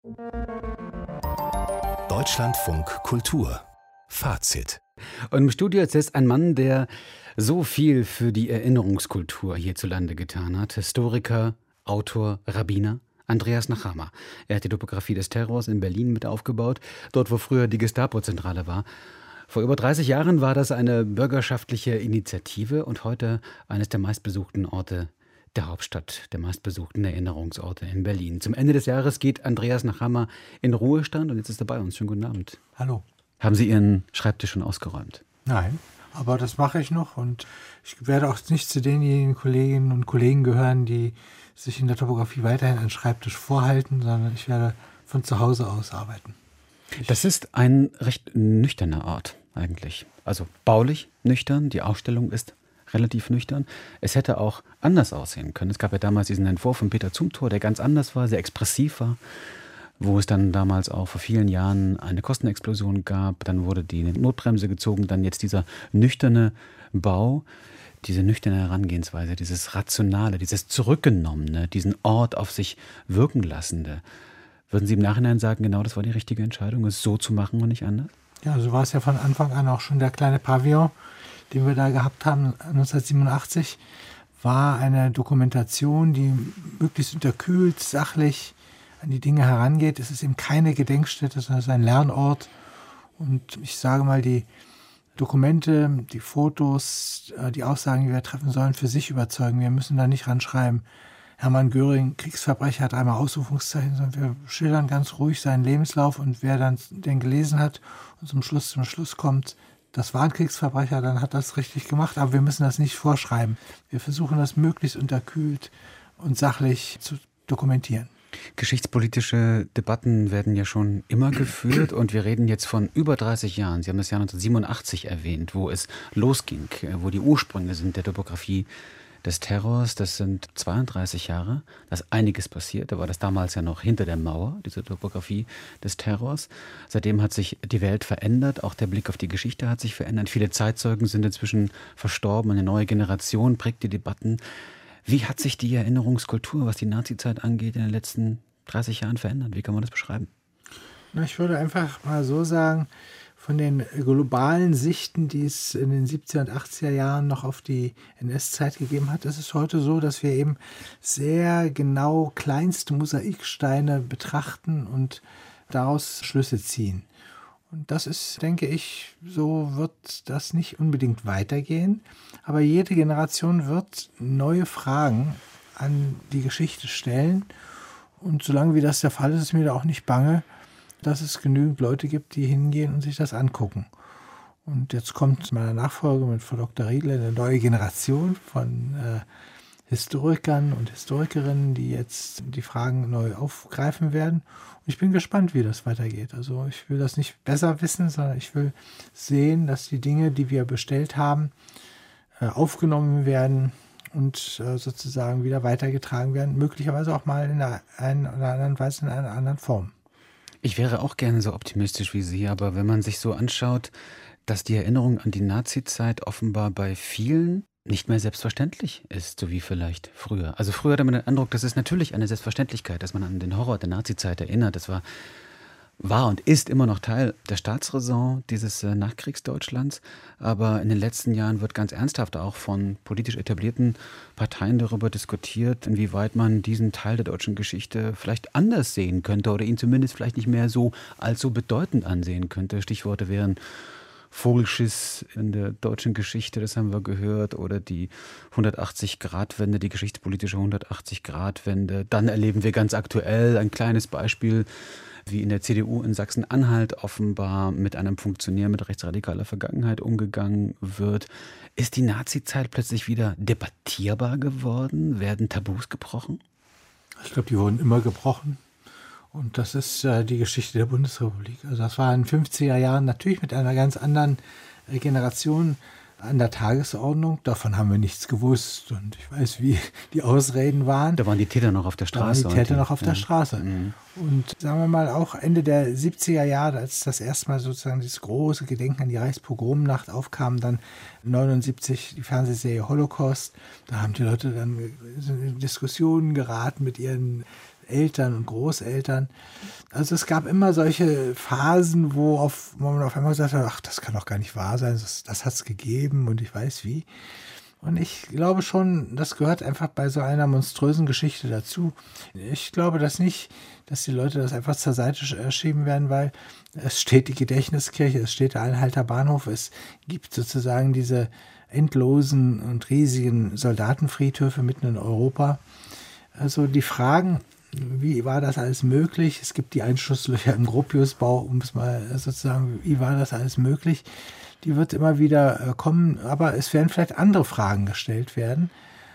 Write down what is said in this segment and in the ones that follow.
Deutschlandfunk Kultur Fazit. Und im Studio ist jetzt ein Mann, der so viel für die Erinnerungskultur hierzulande getan hat. Historiker, Autor, Rabbiner. Andreas Nachama. Er hat die Topographie des Terrors in Berlin mit aufgebaut, dort wo früher die Gestapo-Zentrale war. Vor über 30 Jahren war das eine bürgerschaftliche Initiative und heute eines der meistbesuchten Orte der Hauptstadt, der meistbesuchten Erinnerungsorte in Berlin. Zum Ende des Jahres geht Andreas Nachama in Ruhestand und jetzt ist er bei uns. Schönen guten Abend. Hallo. Haben Sie Ihren Schreibtisch schon ausgeräumt? Nein, aber das mache ich noch und ich werde auch nicht zu denjenigen Kolleginnen und Kollegen gehören, die sich in der Topographie weiterhin einen Schreibtisch vorhalten, sondern ich werde von zu Hause aus arbeiten. Das ist ein recht nüchterner Ort eigentlich. Also baulich nüchtern, die Ausstellung ist relativ nüchtern. Es hätte auch anders aussehen können. Es gab ja damals diesen Entwurf von Peter Zumthor, der ganz anders war, sehr expressiv war, wo es dann damals auch vor vielen Jahren eine Kostenexplosion gab. Dann wurde die Notbremse gezogen, dann jetzt dieser nüchterne Bau, diese nüchterne Herangehensweise, dieses Rationale, dieses Zurückgenommene, diesen Ort auf sich wirken lassende. Würden Sie im Nachhinein sagen, genau das war die richtige Entscheidung, es so zu machen und nicht anders? Ja, so war es ja von Anfang an auch schon. Der kleine Pavillon, den wir da gehabt haben, 1987, war eine Dokumentation, die möglichst unterkühlt, sachlich an die Dinge herangeht. Es ist eben keine Gedenkstätte, sondern es ist ein Lernort. Und ich sage mal, die Dokumente, die Fotos, die Aussagen, die wir treffen sollen, für sich überzeugen. Wir müssen da nicht ranschreiben, Hermann Göring, Kriegsverbrecher, hat einmal Ausrufungszeichen, sondern wir schildern ganz ruhig seinen Lebenslauf und wer dann den gelesen hat und zum Schluss kommt, das war ein Kriegsverbrecher, dann hat das richtig gemacht, aber wir müssen das nicht vorschreiben. Wir versuchen das möglichst unterkühlt und sachlich zu dokumentieren. Geschichtspolitische Debatten werden ja schon immer geführt und wir reden jetzt von über 30 Jahren. Sie haben das Jahr 1987 erwähnt, wo es losging, wo die Ursprünge sind der Topographie des Terrors. Das sind 32 Jahre, da ist einiges passiert. Da war das damals ja noch hinter der Mauer, diese Topographie des Terrors. Seitdem hat sich die Welt verändert, auch der Blick auf die Geschichte hat sich verändert. Viele Zeitzeugen sind inzwischen verstorben, eine neue Generation prägt die Debatten. Wie hat sich die Erinnerungskultur, was die Nazizeit angeht, in den letzten 30 Jahren verändert? Wie kann man das beschreiben? Na, ich würde einfach mal so sagen, von den globalen Sichten, die es in den 70er und 80er Jahren noch auf die NS-Zeit gegeben hat, ist es heute so, dass wir eben sehr genau kleinste Mosaiksteine betrachten und daraus Schlüsse ziehen. Und das ist, denke ich, so wird das nicht unbedingt weitergehen. Aber jede Generation wird neue Fragen an die Geschichte stellen. Und solange wie das der Fall ist, ist mir da auch nicht bange, dass es genügend Leute gibt, die hingehen und sich das angucken. Und jetzt kommt in meiner Nachfolge mit Frau Dr. Riedle eine neue Generation von Historikern und Historikerinnen, die jetzt die Fragen neu aufgreifen werden. Und ich bin gespannt, wie das weitergeht. Also ich will das nicht besser wissen, sondern ich will sehen, dass die Dinge, die wir bestellt haben, aufgenommen werden und sozusagen wieder weitergetragen werden. Möglicherweise auch mal in einer oder anderen Weise, in einer anderen Form. Ich wäre auch gerne so optimistisch wie Sie, aber wenn man sich so anschaut, dass die Erinnerung an die Nazizeit offenbar bei vielen nicht mehr selbstverständlich ist, so wie vielleicht früher. Also früher hatte man den Eindruck, das ist natürlich eine Selbstverständlichkeit, dass man an den Horror der Nazizeit erinnert. Das war und ist immer noch Teil der Staatsräson dieses Nachkriegsdeutschlands. Aber in den letzten Jahren wird ganz ernsthaft auch von politisch etablierten Parteien darüber diskutiert, inwieweit man diesen Teil der deutschen Geschichte vielleicht anders sehen könnte oder ihn zumindest vielleicht nicht mehr so als so bedeutend ansehen könnte. Stichworte wären Vogelschiss in der deutschen Geschichte, das haben wir gehört, oder die 180-Grad-Wende, die geschichtspolitische 180-Grad-Wende. Dann erleben wir ganz aktuell ein kleines Beispiel, wie in der CDU in Sachsen-Anhalt offenbar mit einem Funktionär mit rechtsradikaler Vergangenheit umgegangen wird. Ist die Nazizeit plötzlich wieder debattierbar geworden? Werden Tabus gebrochen? Ich glaube, die wurden immer gebrochen. Und das ist die Geschichte der Bundesrepublik. Also das war in den 50er Jahren natürlich mit einer ganz anderen Generation an der Tagesordnung. Davon haben wir nichts gewusst. Und ich weiß, wie die Ausreden waren. Da waren die Täter noch auf der Straße. Mhm. Und sagen wir mal, auch Ende der 70er Jahre, als das erste Mal sozusagen dieses große Gedenken an die Reichspogromnacht aufkam, dann 79 die Fernsehserie Holocaust, da haben die Leute dann in Diskussionen geraten mit ihren Eltern und Großeltern. Also es gab immer solche Phasen, wo man auf einmal gesagt hat, ach, das kann doch gar nicht wahr sein, das hat es gegeben und ich weiß wie. Und ich glaube schon, das gehört einfach bei so einer monströsen Geschichte dazu. Ich glaube das nicht, dass die Leute das einfach zur Seite schieben werden, weil es steht die Gedächtniskirche, es steht der Anhalter Bahnhof, es gibt sozusagen diese endlosen und riesigen Soldatenfriedhöfe mitten in Europa. Also die Fragen, wie war das alles möglich? Es gibt die Einschusslöcher im Gropiusbau, um es mal sozusagen, wie war das alles möglich? Die wird immer wieder kommen, aber es werden vielleicht andere Fragen gestellt werden.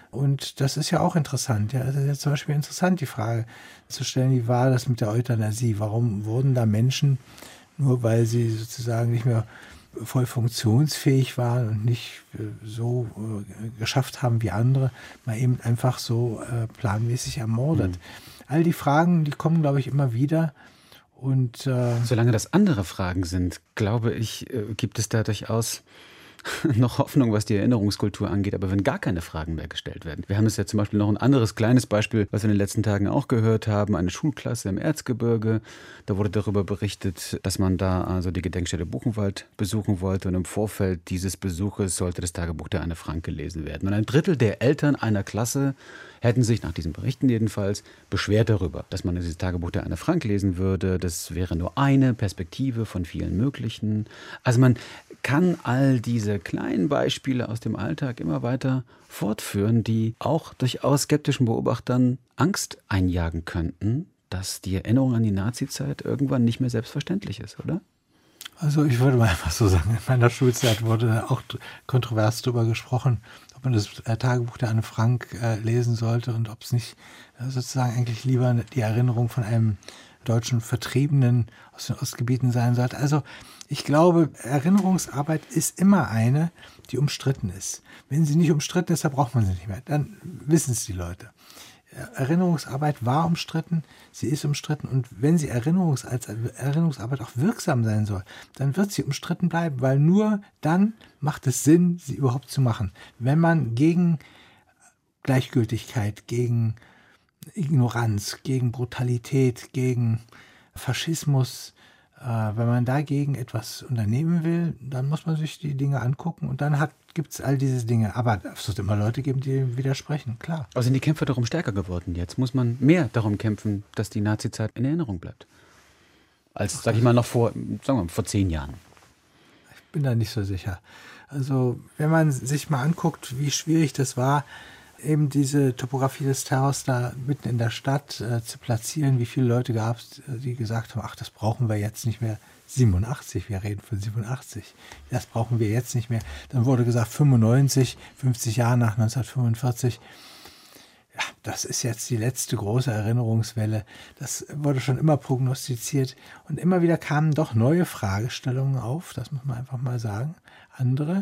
Und das ist ja auch interessant. Ja, es ist ja zum Beispiel interessant, die Frage zu stellen, wie war das mit der Euthanasie? Warum wurden da Menschen, nur weil sie sozusagen nicht mehr voll funktionsfähig waren und nicht so geschafft haben wie andere, mal eben einfach so planmäßig ermordet? All die Fragen, die kommen, glaube ich, immer wieder. Und solange das andere Fragen sind, glaube ich, gibt es da durchaus noch Hoffnung, was die Erinnerungskultur angeht, aber wenn gar keine Fragen mehr gestellt werden. Wir haben es ja zum Beispiel noch ein anderes kleines Beispiel, was wir in den letzten Tagen auch gehört haben, eine Schulklasse im Erzgebirge. Da wurde darüber berichtet, dass man da also die Gedenkstätte Buchenwald besuchen wollte und im Vorfeld dieses Besuches sollte das Tagebuch der Anne Frank gelesen werden. Und ein Drittel der Eltern einer Klasse hätten sich, nach diesen Berichten jedenfalls, beschwert darüber, dass man dieses Tagebuch der Anne Frank lesen würde. Das wäre nur eine Perspektive von vielen möglichen. Also man kann all diese kleinen Beispiele aus dem Alltag immer weiter fortführen, die auch durchaus skeptischen Beobachtern Angst einjagen könnten, dass die Erinnerung an die Nazizeit irgendwann nicht mehr selbstverständlich ist, oder? Also ich würde mal einfach so sagen, in meiner Schulzeit wurde auch kontrovers darüber gesprochen, ob man das Tagebuch der Anne Frank lesen sollte und ob es nicht sozusagen eigentlich lieber die Erinnerung von einem deutschen Vertriebenen aus den Ostgebieten sein sollte. Also ich glaube, Erinnerungsarbeit ist immer eine, die umstritten ist. Wenn sie nicht umstritten ist, dann braucht man sie nicht mehr. Dann wissen es die Leute. Erinnerungsarbeit war umstritten, sie ist umstritten und wenn sie als Erinnerungsarbeit auch wirksam sein soll, dann wird sie umstritten bleiben, weil nur dann macht es Sinn, sie überhaupt zu machen. Wenn man gegen Gleichgültigkeit, gegen Ignoranz, gegen Brutalität, gegen Faschismus, wenn man dagegen etwas unternehmen will, dann muss man sich die Dinge angucken und dann gibt es all diese Dinge. Aber es wird immer Leute geben, die widersprechen, klar. Aber sind die Kämpfe darum stärker geworden jetzt? Muss man mehr darum kämpfen, dass die Nazizeit in Erinnerung bleibt? Als, sag ich mal, noch vor 10 Jahren. Ich bin da nicht so sicher. Also, wenn man sich mal anguckt, wie schwierig das war, eben diese Topografie des Terrors da mitten in der Stadt zu platzieren, wie viele Leute gab es, die gesagt haben, ach, das brauchen wir jetzt nicht mehr. 87, wir reden von 87, das brauchen wir jetzt nicht mehr. Dann wurde gesagt 95, 50 Jahre nach 1945, ja, das ist jetzt die letzte große Erinnerungswelle. Das wurde schon immer prognostiziert und immer wieder kamen doch neue Fragestellungen auf, das muss man einfach mal sagen, andere.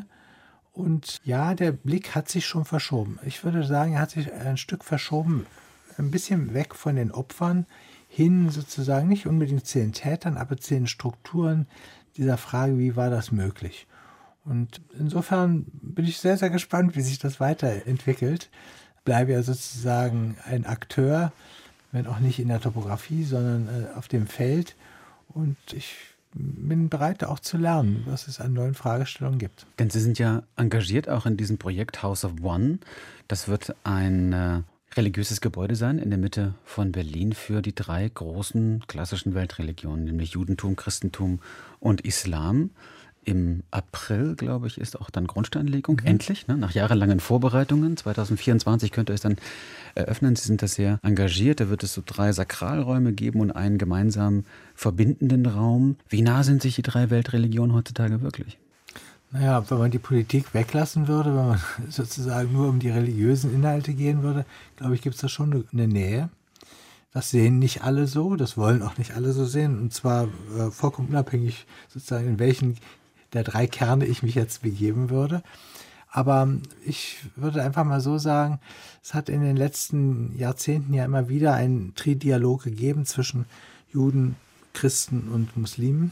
Und ja, der Blick hat sich schon verschoben. Ich würde sagen, er hat sich ein Stück verschoben, ein bisschen weg von den Opfern, hin sozusagen nicht unbedingt zu den Tätern, aber zu den Strukturen dieser Frage, wie war das möglich? Und insofern bin ich sehr, sehr gespannt, wie sich das weiterentwickelt. Bleibe ja sozusagen ein Akteur, wenn auch nicht in der Topografie, sondern auf dem Feld. Und ich bin bereit, auch zu lernen, was es an neuen Fragestellungen gibt. Denn Sie sind ja engagiert auch in diesem Projekt House of One. Das wird ein religiöses Gebäude sein in der Mitte von Berlin für die 3 großen klassischen Weltreligionen, nämlich Judentum, Christentum und Islam. Im April, glaube ich, ist auch dann Grundsteinlegung, endlich, nach jahrelangen Vorbereitungen. 2024 könnte es dann eröffnen. Sie sind da sehr engagiert. Da wird es so 3 Sakralräume geben und einen gemeinsam verbindenden Raum. Wie nah sind sich die 3 Weltreligionen heutzutage wirklich? Naja, wenn man die Politik weglassen würde, wenn man sozusagen nur um die religiösen Inhalte gehen würde, glaube ich, gibt es da schon eine Nähe. Das sehen nicht alle so, das wollen auch nicht alle so sehen. Und zwar vollkommen unabhängig sozusagen, in welchen der 3 Kerne ich mich jetzt begeben würde. Aber ich würde einfach mal so sagen, es hat in den letzten Jahrzehnten ja immer wieder einen Tridialog gegeben zwischen Juden, Christen und Muslimen.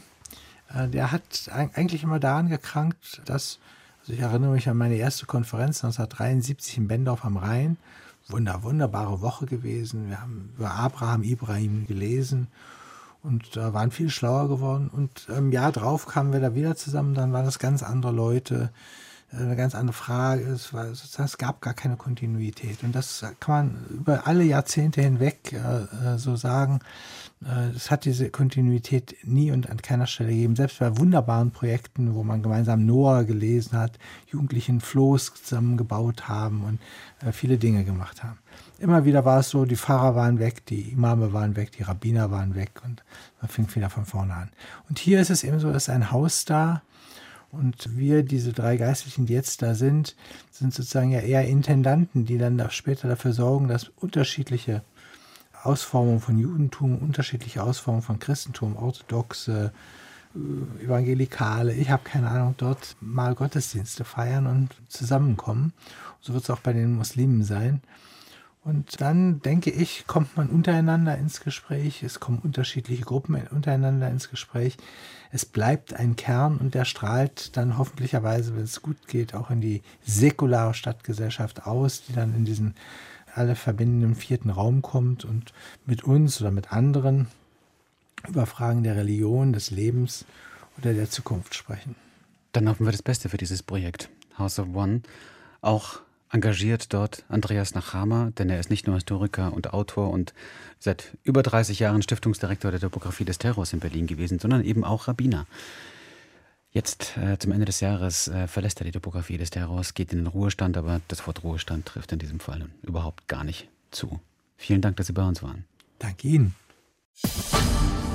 Der hat eigentlich immer daran gekrankt, dass, also ich erinnere mich an meine erste Konferenz 1973 in Bendorf am Rhein, wunderbare Woche gewesen. Wir haben über Abraham, Ibrahim gelesen und waren viel schlauer geworden. Und im Jahr drauf kamen wir da wieder zusammen, dann waren das ganz andere Leute, eine ganz andere Frage. Es gab gar keine Kontinuität. Und das kann man über alle Jahrzehnte hinweg so sagen. Es hat diese Kontinuität nie und an keiner Stelle gegeben. Selbst bei wunderbaren Projekten, wo man gemeinsam Noah gelesen hat, Jugendlichen Floß zusammengebaut haben und viele Dinge gemacht haben. Immer wieder war es so, die Pfarrer waren weg, die Imame waren weg, die Rabbiner waren weg und man fing wieder von vorne an. Und hier ist es eben so, es ist ein Haus da und wir, diese 3 Geistlichen, die jetzt da sind sozusagen ja eher Intendanten, die dann später dafür sorgen, dass unterschiedliche Ausformungen von Judentum, unterschiedliche Ausformungen von Christentum, orthodoxe, Evangelikale, ich habe keine Ahnung, dort mal Gottesdienste feiern und zusammenkommen. So wird es auch bei den Muslimen sein. Und dann, denke ich, kommt man untereinander ins Gespräch, es kommen unterschiedliche Gruppen untereinander ins Gespräch. Es bleibt ein Kern und der strahlt dann hoffentlicherweise, wenn es gut geht, auch in die säkulare Stadtgesellschaft aus, die dann in diesen alle verbindenden 4. Raum kommt und mit uns oder mit anderen über Fragen der Religion, des Lebens oder der Zukunft sprechen. Dann hoffen wir das Beste für dieses Projekt House of One. Auch engagiert dort Andreas Nachama, denn er ist nicht nur Historiker und Autor und seit über 30 Jahren Stiftungsdirektor der Topographie des Terrors in Berlin gewesen, sondern eben auch Rabbiner. Jetzt zum Ende des Jahres verlässt er die Topographie des Terrors, geht in den Ruhestand, aber das Wort Ruhestand trifft in diesem Fall überhaupt gar nicht zu. Vielen Dank, dass Sie bei uns waren. Danke Ihnen.